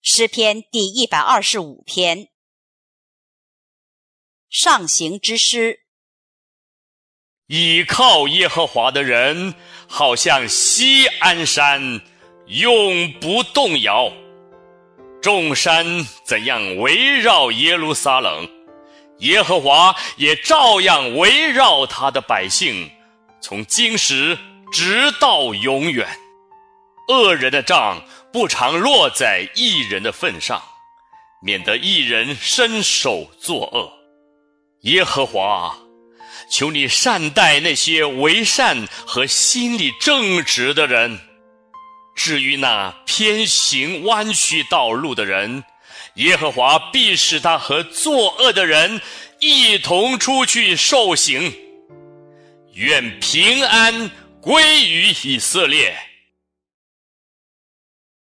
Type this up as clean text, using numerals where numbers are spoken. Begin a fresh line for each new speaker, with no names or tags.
诗篇第125篇。上行之诗。
倚靠耶和华的人，好像锡安山，永不动摇。众山怎样围绕耶路撒冷，耶和华也照样围绕他的百姓，从今时直到永远。恶人的杖不常落在义人的份上，免得义人伸手作恶。耶和华，求你善待那些为善和心里正直的人。至于那偏行弯曲道路的人，耶和华必使他和作恶的人一同出去受刑。愿平安归于以色列。